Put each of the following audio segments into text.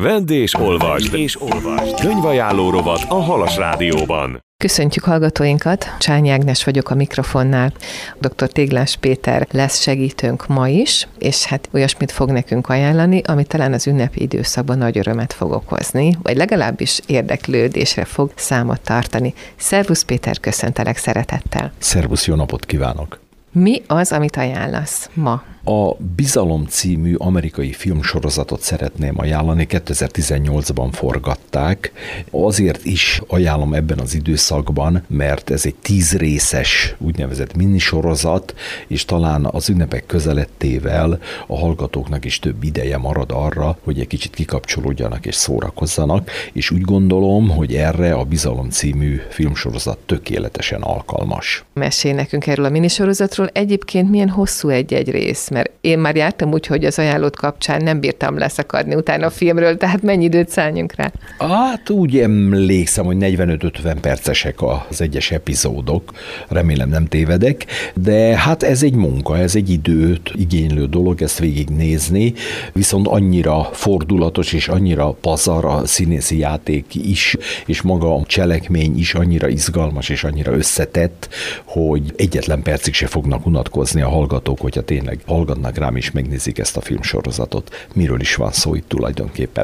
Vedd és olvasd! Könyvajánló rovat a Halas Rádióban. Köszöntjük hallgatóinkat, Csányi Ágnes vagyok a mikrofonnál. Dr. Téglás Péter lesz segítőnk ma is, és hát olyasmit fog nekünk ajánlani, ami talán az ünnepi időszakban nagy örömet fog okozni, vagy legalábbis érdeklődésre fog számot tartani. Szervusz Péter, köszöntelek szeretettel. Szervusz, jó napot kívánok! Mi az, amit ajánlasz ma? A Bizalom című amerikai filmsorozatot szeretném ajánlani, 2018-ban forgatták. Azért is ajánlom ebben az időszakban, mert ez egy 10 részes úgynevezett minisorozat, és talán az ünnepek közelettével a hallgatóknak is több ideje marad arra, hogy egy kicsit kikapcsolódjanak és szórakozzanak, és úgy gondolom, hogy erre a Bizalom című filmsorozat tökéletesen alkalmas. Mesélj nekünk erről a minisorozatról. Egyébként milyen hosszú egy-egy rész? Mert én már jártam úgy, hogy az ajánlót kapcsán nem bírtam leszakadni utána a filmről, tehát mennyi időt szálljunk rá? Hát úgy emlékszem, hogy 45-50 percesek az egyes epizódok, remélem nem tévedek, de hát ez egy munka, ez egy időt igénylő dolog ezt végignézni, viszont annyira fordulatos és annyira pazar a színészi játék is, és maga a cselekmény is annyira izgalmas és annyira összetett, hogy egyetlen percig se fognak unatkozni a hallgatók, hogyha tényleg hallgatnak rám és megnézik ezt a filmsorozatot. Miről is van szó itt tulajdonképpen?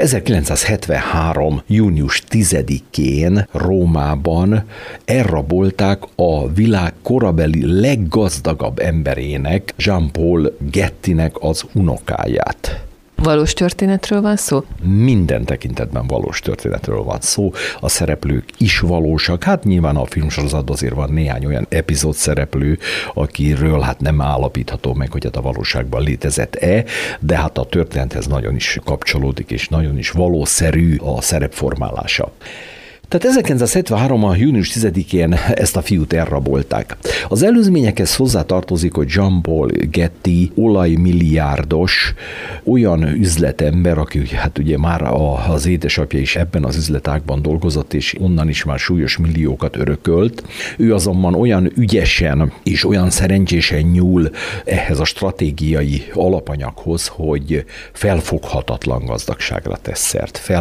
1973. június 10-én Rómában elrabolták a világ korabeli leggazdagabb emberének, Jean-Paul Gettynek az unokáját. Valós történetről van szó? Minden tekintetben valós történetről van szó, a szereplők is valósak, hát nyilván a filmsorozatban azért van néhány olyan epizód szereplő, akiről hát nem állapítható meg, hogy hát a valóságban létezett-e, de hát a történethez nagyon is kapcsolódik, és nagyon is valószerű a szerepformálása. Tehát 1973. június 10-én ezt a fiút elrabolták. Az előzményekhez hozzátartozik, hogy Jean-Paul Getty olajmilliárdos, olyan üzletember, aki hát ugye már az édesapja is ebben az üzletágban dolgozott, és onnan is már súlyos milliókat örökölt. Ő azonban olyan ügyesen és olyan szerencsésen nyúl ehhez a stratégiai alapanyaghoz, hogy felfoghatatlan gazdagságra tesz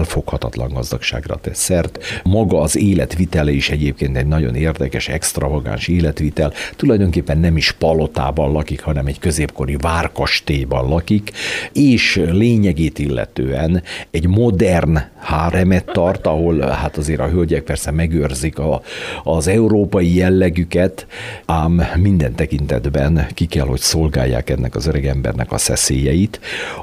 szert. Maga az életvitele is egyébként egy nagyon érdekes, extravagáns életvitel. Tulajdonképpen nem is palotában lakik, hanem egy középkori várkastélyban lakik, és lényegét illetően egy modern háremet tart, ahol hát azért a hölgyek persze megőrzik az európai jellegüket, ám minden tekintetben ki kell, hogy szolgálják ennek az öregembernek a szeszélyeit,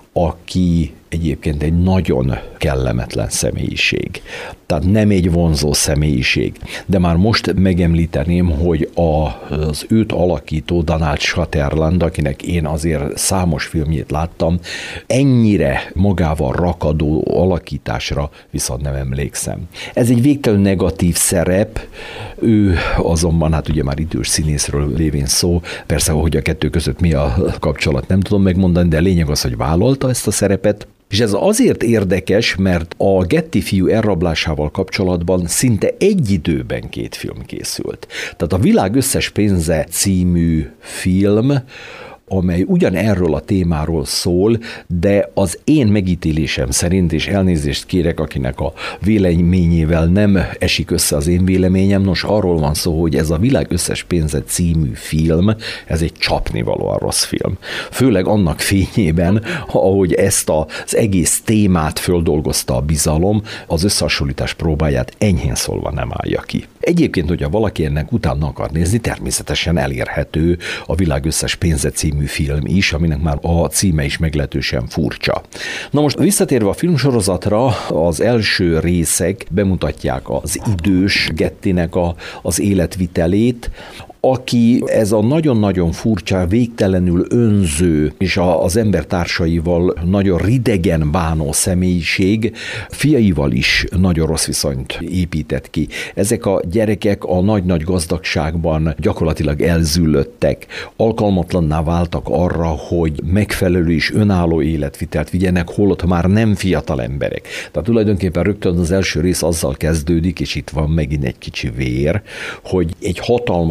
aki egyébként egy nagyon kellemetlen személyiség. Tehát nem egy vonzó személyiség. De már most megemlíteném, hogy az őt alakító Donald Sutherland, akinek én azért számos filmjét láttam, ennyire magával rakadó alakításra viszont nem emlékszem. Ez egy végtelenül negatív szerep, ő azonban hát ugye már idős színészről lévén szó, persze, hogy a kettő között mi a kapcsolat, nem tudom megmondani, de lényeg az, hogy vállalta ezt a szerepet. És ez azért érdekes, mert a Getty fiú elrablásával kapcsolatban szinte egy időben 2 film készült. Tehát a Világ összes pénze című film, amely ugyan erről a témáról szól, de az én megítélésem szerint, és elnézést kérek, akinek a véleményével nem esik össze az én véleményem, nos arról van szó, hogy ez a Világ összes pénze című film, ez egy csapnivalóan rossz film. Főleg annak fényében, ahogy ezt az egész témát földolgozta a Bizalom, az összehasonlítás próbáját enyhén szólva nem állja ki. Egyébként, hogyha valaki ennek utána akar nézni, természetesen elérhető a Világ összes pénze című film is, aminek már a címe is meglehetősen furcsa. Na most visszatérve a filmsorozatra, az első részek bemutatják az idős Gettynek az életvitelét, aki ez a nagyon-nagyon furcsa, végtelenül önző és az embertársaival nagyon ridegen bánó személyiség fiaival is nagyon rossz viszonyt épített ki. Ezek a gyerekek a nagy-nagy gazdagságban gyakorlatilag elzüllöttek, alkalmatlanná váltak arra, hogy megfelelő és önálló életvitelt vigyenek, holott már nem fiatal emberek. Tehát tulajdonképpen rögtön az első rész azzal kezdődik, és itt van megint egy kicsi vér, hogy egy hatalmas és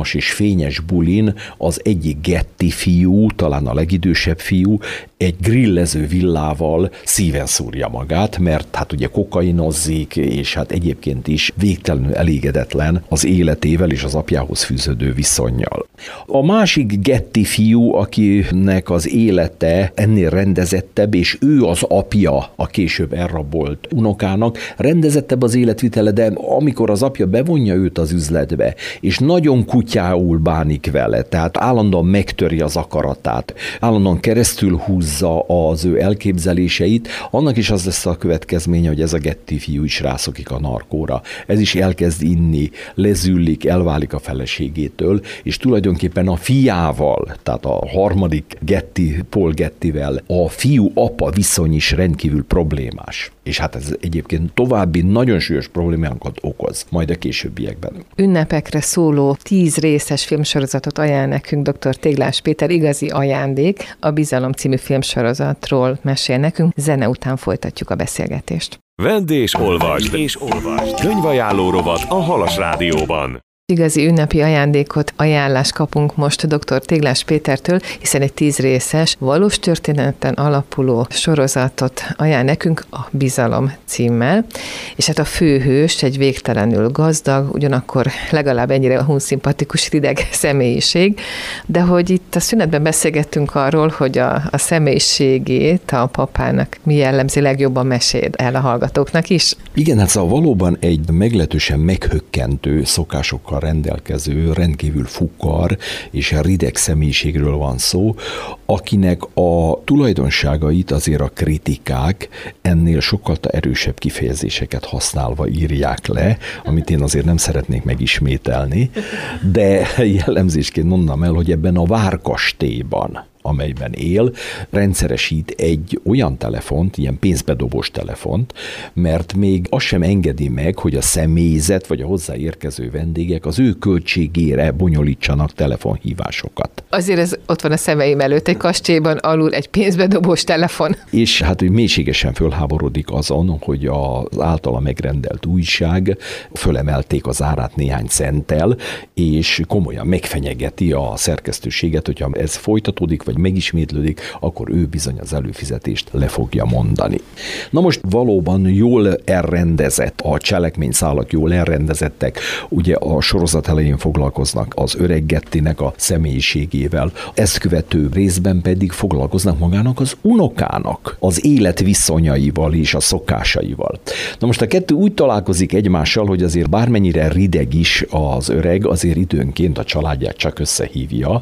fényes bulin az egyik Getty fiú, talán a legidősebb fiú, egy grillező villával szíven szúrja magát, mert hát ugye kokainozzik, és hát egyébként is végtelenül elégedetlen az életével és az apjához fűződő viszonnyal. A másik Getty fiú, akinek az élete ennél rendezettebb, és ő az apja a később elrabolt unokának, rendezettebb az életvitele, de amikor az apja bevonja őt az üzletbe, és nagyon kutyául bánik vele, tehát állandóan megtöri az akaratát, állandóan keresztül húzza az ő elképzeléseit, annak is az lesz a következménye, hogy ez a Getty fiú is rászokik a narkóra. Ez is elkezd inni, lezüllik, elválik a feleségétől, és tulajdonképpen a fiával, tehát a harmadik Getty, Paul Gettyvel a fiú-apa viszony is rendkívül problémás. És hát ez egyébként további nagyon súlyos problémákat okoz, majd a későbbiekben. Ünnepekre szóló 10 részes filmsorozatot ajánl nekünk dr. Téglás Péter, igazi ajándék. A Bizalom című filmsorozatról mesél nekünk, zene után folytatjuk a beszélgetést. Vedd és olvasd, könyvajánló rovat a Halas Rádióban. Igazi ünnepi ajándékot, ajánlást kapunk most dr. Téglás Pétertől, hiszen egy 10 részes, valós történeten alapuló sorozatot ajánl nekünk a Bizalom címmel, és hát a főhős egy végtelenül gazdag, ugyanakkor legalább ennyire hunszimpatikus rideg személyiség, de hogy itt a szünetben beszélgettünk arról, hogy a személyiségét a papának mi jellemzi, legjobban mesél el a hallgatóknak is. Igen, hát szóval valóban egy meglehetősen meghökkentő szokásokkal rendelkező, rendkívül fukar és rideg személyiségről van szó, akinek a tulajdonságait azért a kritikák ennél sokkal erősebb kifejezéseket használva írják le, amit én azért nem szeretnék megismételni, de jellemzésként mondanám el, hogy ebben a várkastélyban, amelyben él, rendszeresít egy olyan telefont, ilyen pénzbedobós telefont, mert még azt sem engedi meg, hogy a személyzet vagy a hozzáérkező vendégek az ő költségére bonyolítsanak telefonhívásokat. Azért ez ott van a szemeim előtt, egy kastélyban alul egy pénzbedobós telefon. És hát ő mélységesen fölháborodik azon, hogy az általa megrendelt újság fölemelték az árát néhány centtel, és komolyan megfenyegeti a szerkesztőséget, hogyha ez folytatódik, vagy megismétlődik, akkor ő bizony az előfizetést le fogja mondani. Na most valóban jól elrendezett, a cselekményszálak jól elrendezettek, ugye a sorozat elején foglalkoznak az öreg Gettynek a személyiségével, ezt követő részben pedig foglalkoznak magának az unokának, az életviszonyaival és a szokásaival. Na most a kettő úgy találkozik egymással, hogy azért bármennyire rideg is az öreg, azért időnként a családját csak összehívja,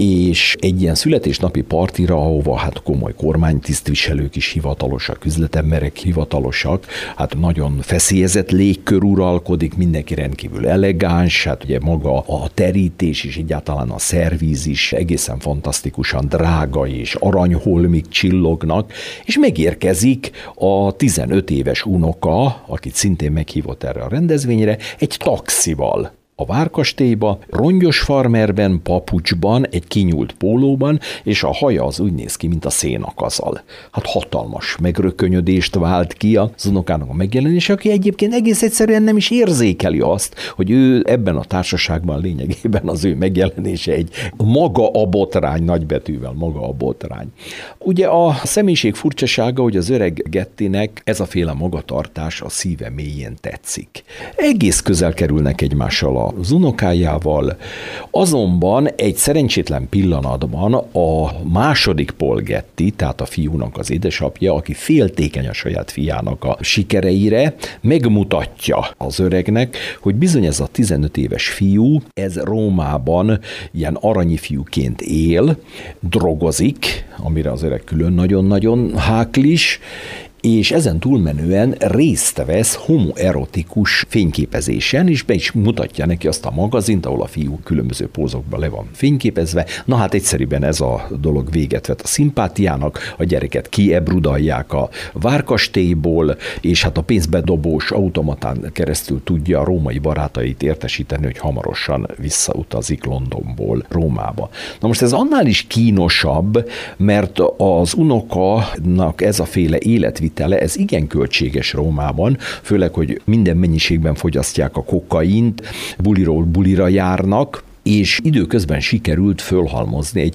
és egy ilyen születésnapi partira, ahova hát komoly kormánytisztviselők is hivatalosak, üzletemberek hivatalosak, hát nagyon feszélyezett légkör uralkodik, mindenki rendkívül elegáns, hát ugye maga a terítés és egyáltalán a szervíz is egészen fantasztikusan drága és aranyholmik csillognak, és megérkezik a 15 éves unoka, akit szintén meghívott erre a rendezvényre, egy taxival a várkastélyba, rongyos farmerben, papucsban, egy kinyúlt pólóban, és a haja az úgy néz ki, mint a szénakazal. Hát hatalmas megrökönyödést vált ki az unokának a megjelenése, aki egyébként egész egyszerűen nem is érzékeli azt, hogy ő ebben a társaságban lényegében az ő megjelenése egy maga a botrány, nagybetűvel maga a botrány. Ugye a személyiség furcsasága, hogy az öreg Gettynek ez a féle magatartás a szíve mélyén tetszik. Egész közel kerülnek egymással az unokájával, azonban egy szerencsétlen pillanatban a második Paul Getty, tehát a fiúnak az édesapja, aki féltékeny a saját fiának a sikereire, megmutatja az öregnek, hogy bizony ez a 15 éves fiú, ez Rómában ilyen aranyi fiúként él, drogozik, amire az öreg külön nagyon-nagyon háklis, és ezen túlmenően részt vesz homoerotikus fényképezésen, és be is mutatja neki azt a magazint, ahol a fiú különböző pózokban le van fényképezve. Na hát egyszerűen ez a dolog véget vet a szimpátiának, a gyereket kiebrudalják a várkastélyból, és hát a pénzbedobós automatán keresztül tudja a római barátait értesíteni, hogy hamarosan visszautazik Londonból Rómába. Na most ez annál is kínosabb, mert az unokának ez a féle életvitele, ez igen költséges Rómában, főleg, hogy minden mennyiségben fogyasztják a kokaint, buliról bulira járnak, és időközben sikerült fölhalmozni egy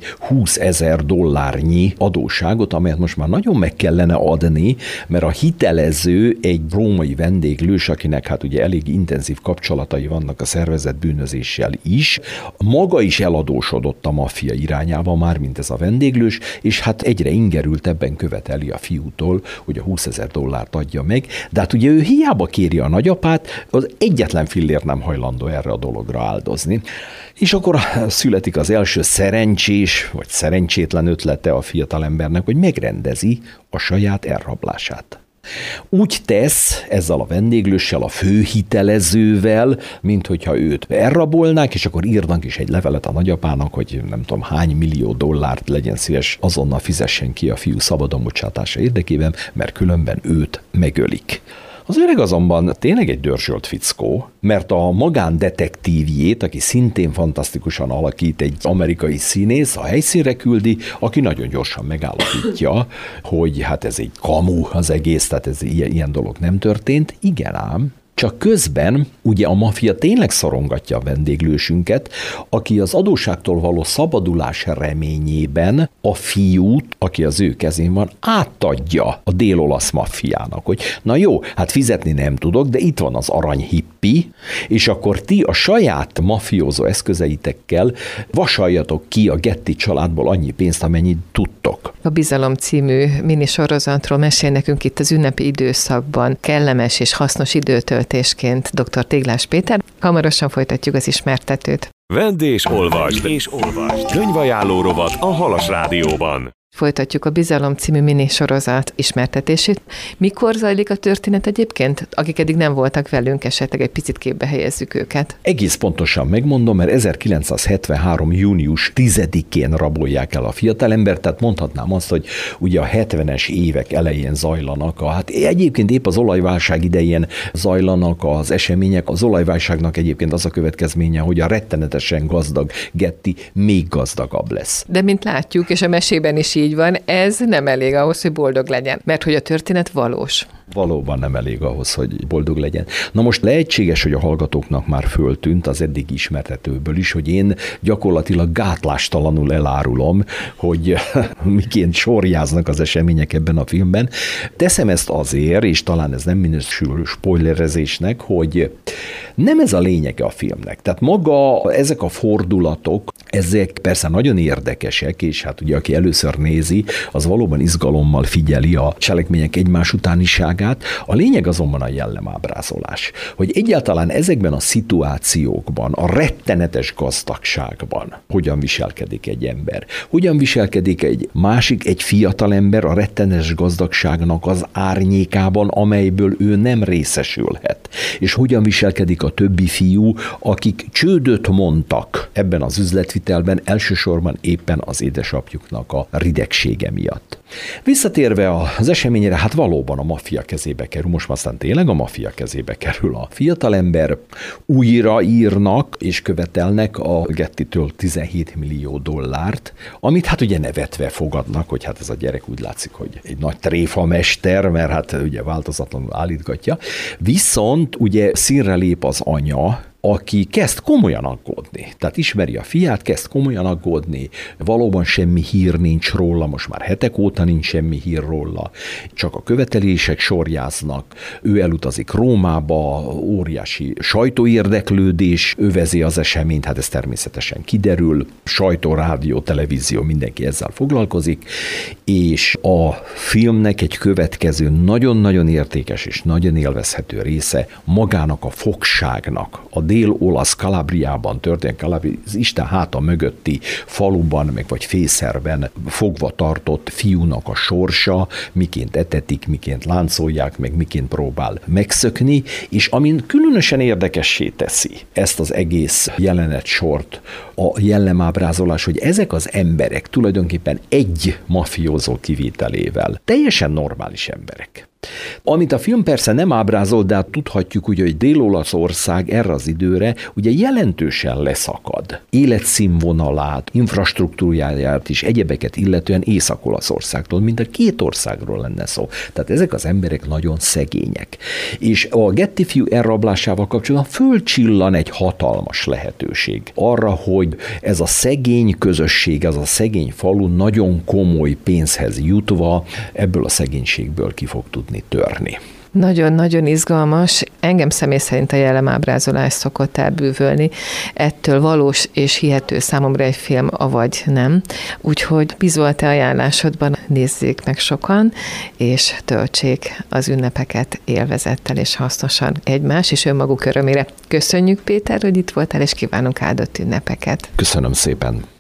$20,000 adósságot, amelyet most már nagyon meg kellene adni, mert a hitelező egy római vendéglős, akinek hát ugye elég intenzív kapcsolatai vannak a szervezett bűnözéssel is, maga is eladósodott a maffia irányába, már mint ez a vendéglős, és hát egyre ingerültebben követeli a fiútól, hogy a $20,000 adja meg, de hát ugye ő hiába kéri a nagyapát, az egyetlen fillér nem hajlandó erre a dologra áldozni. És akkor születik az első szerencsés, vagy szerencsétlen ötlete a fiatalembernek, hogy megrendezi a saját elrablását. Úgy tesz ezzel a vendéglőssel, a főhitelezővel, mint hogyha őt elrabolnák, és akkor írnak is egy levelet a nagyapának, hogy nem tudom hány millió dollárt legyen szíves, azonnal fizessen ki a fiú szabadon bocsátása érdekében, mert különben őt megölik. Az öreg azonban tényleg egy dörzsölt fickó, mert a magándetektívjét, aki szintén fantasztikusan alakít, egy amerikai színész, a helyszínre küldi, aki nagyon gyorsan megállapítja, hogy hát ez egy kamu az egész, tehát ez ilyen dolog nem történt. Igen ám, csak közben ugye a maffia tényleg szorongatja a vendéglősünket, aki az adósságtól való szabadulás reményében a fiút, aki az ő kezén van, átadja a dél-olasz maffiának, hogy na jó, hát fizetni nem tudok, de itt van az aranyhippi, és akkor ti a saját mafiózó eszközeitekkel vasaljatok ki a Getty családból annyi pénzt, amennyit tudtok. A Bizalom című minisorozatról mesél nekünk itt az ünnepi időszakban kellemes és hasznos időtöltésként dr. Téglás Péter. Hamarosan folytatjuk az ismertetőt. Vedd és olvasd! Könyvajánló rovat a Halas Rádióban. Folytatjuk a Bizalom című minisorozat ismertetését. Mikor zajlik a történet egyébként? Akik eddig nem voltak velünk, esetleg egy picit képbe helyezzük őket. Egész pontosan megmondom, mert 1973. június 10-én rabolják el a fiatalembert, tehát mondhatnám azt, hogy ugye a 70-es évek elején zajlanak, hát egyébként épp az olajválság idején zajlanak az események. Az olajválságnak egyébként az a következménye, hogy a rettenetesen gazdag Getty még gazdagabb lesz. De mint látjuk, és a mesében is így van, ez nem elég ahhoz, hogy boldog legyen, mert hogy a történet valós. Valóban nem elég ahhoz, hogy boldog legyen. Na most lehetséges, hogy a hallgatóknak már föltűnt az eddig ismertetőből is, hogy én gyakorlatilag gátlástalanul elárulom, hogy miként sorjáznak az események ebben a filmben. Teszem ezt azért, és talán ez nem minősül spoilerezésnek, hogy nem ez a lényege a filmnek. Tehát maga ezek a fordulatok, ezek persze nagyon érdekesek, és hát ugye aki először nézi, az valóban izgalommal figyeli a cselekmények egymás utániságát. A lényeg azonban a jellemábrázolás, hogy egyáltalán ezekben a szituációkban, a rettenetes gazdagságban hogyan viselkedik egy ember, hogyan viselkedik egy fiatal ember a rettenetes gazdagságnak az árnyékában, amelyből ő nem részesülhet, és hogyan viselkedik a többi fiú, akik csődöt mondtak ebben az üzletvitelben, elsősorban éppen az édesapjuknak a ridegsége miatt. Visszatérve az eseményre, hát valóban a maffia kezébe kerül, most már aztán tényleg a maffia kezébe kerül a fiatalember, újra írnak és követelnek a Gettytől $17 millió, amit hát ugye nevetve fogadnak, hogy hát ez a gyerek úgy látszik, hogy egy nagy tréfamester, mert hát ugye változatlanul állítgatja. Viszont ugye színre lép az anya, aki kezd komolyan aggódni. Tehát ismeri a fiát, kezd komolyan aggódni, valóban semmi hír nincs róla, most már hetek óta nincs semmi hír róla, csak a követelések sorjáznak, ő elutazik Rómába, óriási sajtóérdeklődés övezi az eseményt, hát ez természetesen kiderül, sajtó, rádió, televízió, mindenki ezzel foglalkozik, és a filmnek egy következő nagyon-nagyon értékes és nagyon élvezhető része magának a fogságnak, a dél-olasz Kalabriában történt, az Isten háta mögötti faluban, meg vagy fészerben fogva tartott fiúnak a sorsa, miként etetik, miként láncolják, meg miként próbál megszökni, és amin különösen érdekessé teszi ezt az egész jelenetsort, a jellemábrázolás, hogy ezek az emberek tulajdonképpen egy mafiózó kivételével teljesen normális emberek. Amit a film persze nem ábrázol, de hát tudhatjuk ugye, hogy Dél-Olaszország erre az időre ugye jelentősen leszakad. Életszínvonalát, infrastruktúráját és egyebeket illetően Észak-Olaszországtól, mint a két országról lenne szó. Tehát ezek az emberek nagyon szegények. És a Getty fiú elrablásával kapcsolatban fölcsillan egy hatalmas lehetőség arra, hogy ez a szegény közösség, ez a szegény falu nagyon komoly pénzhez jutva ebből a szegénységből ki fog tudni törni. Nagyon-nagyon izgalmas. Engem személy szerint a jellemábrázolás szokott elbűvölni. Ettől valós és hihető számomra egy film, avagy nem. Úgyhogy bízol a te ajánlásodban, nézzék meg sokan, és töltsék az ünnepeket élvezettel és hasznosan egymás és önmaguk örömére. Köszönjük, Péter, hogy itt voltál, és kívánunk áldott ünnepeket. Köszönöm szépen.